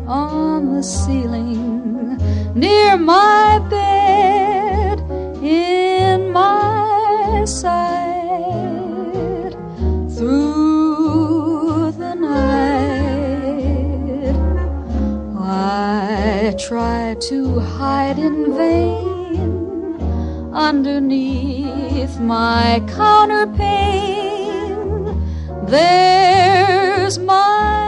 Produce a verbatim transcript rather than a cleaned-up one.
on the ceiling near my bed, in my sight through the night. I try to hide in vain underneath my counterpane. There's my